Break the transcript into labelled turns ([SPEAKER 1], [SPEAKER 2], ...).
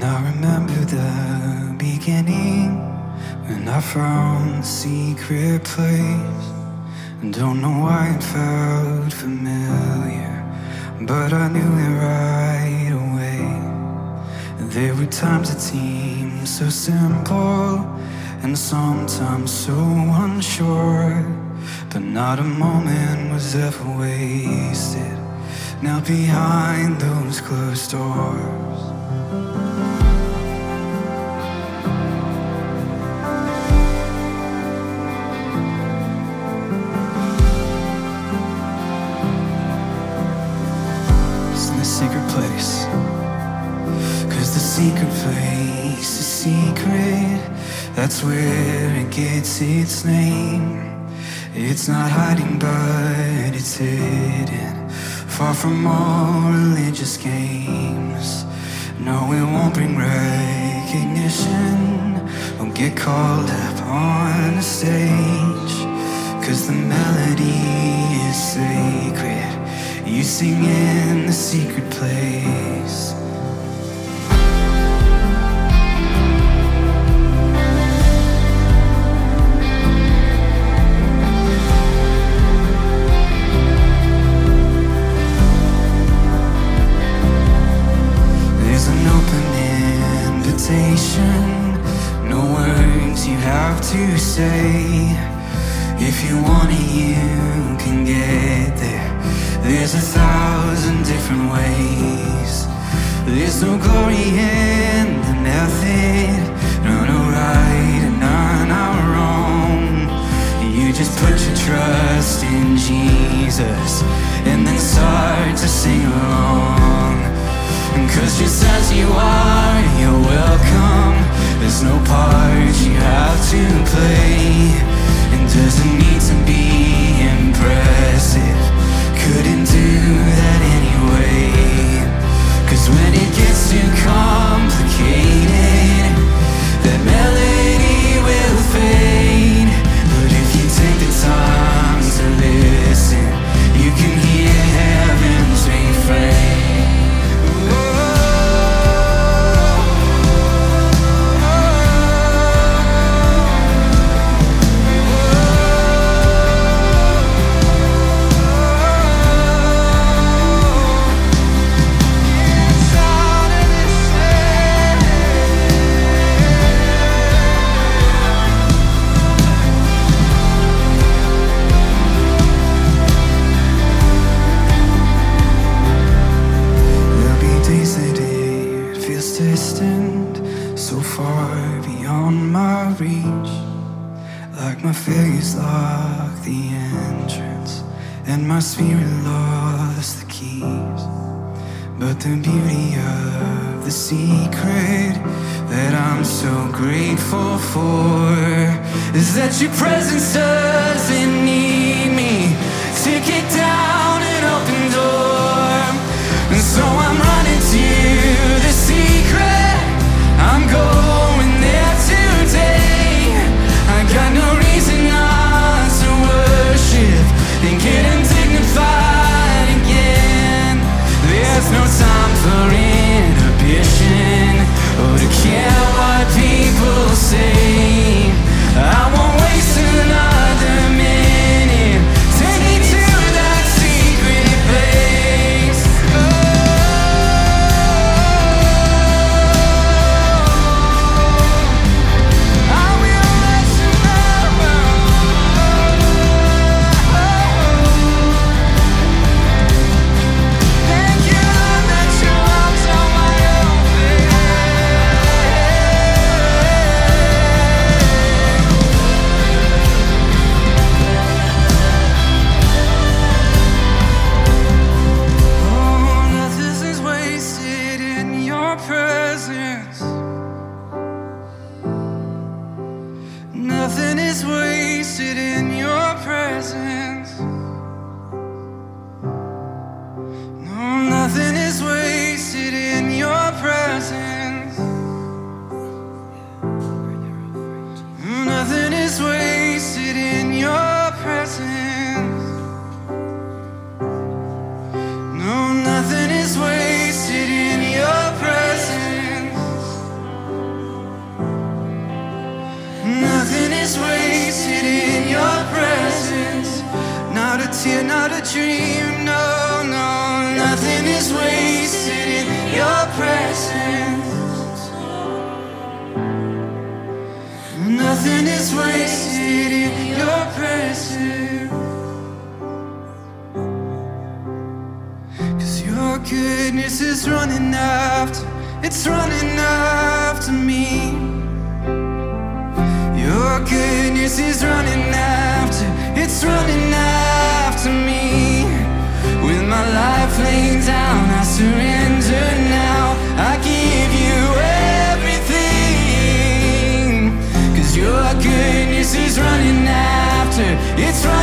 [SPEAKER 1] I remember the beginning, when I found the secret place. Don't know why it felt familiar, but I knew it right away. There were times it seemed so simple, and sometimes so unsure, but not a moment was ever wasted, now behind those closed doors. Secret place, 'cause the secret place is secret. That's where it gets its name. It's not hiding, but it's hidden, far from all religious games. No, it won't bring recognition. Don't get called up on the stage, 'cause the melody is sacred. You sing in the secret place. There's an open invitation, no words you have to say. If you want it, you can get there. There's 1,000 different ways. There's no glory in the method, no right and no wrong. You just put your trust in Jesus and then start to sing along. 'Cause just as you are, you're welcome. There's no part you have to play. It doesn't need to be impressive, couldn't do that anyway. 'Cause when it gets too complicated, that melody will fade. But if you take the time to listen, you can hear heaven's refrain. Distant, so far beyond my reach, like my fingers locked the entrance and my spirit lost the keys. But the beauty of the secret that I'm so grateful for is that your presence doesn't need me to kick down an open door. And so I'm running to the secret, I'm going there today. I got no reason not to worship and get undignified again. There's no time for inhibition or to care what people say. I won't waste another minute. Take me to that secret place. Oh. dream. No, no, nothing is wasted in your presence. Nothing is wasted in your presence. 'Cause your goodness is running after, it's running after me. Your goodness is running after, it's running after me. With my life laid down, I surrender now. I give you everything. 'Cause your goodness is running after, it's running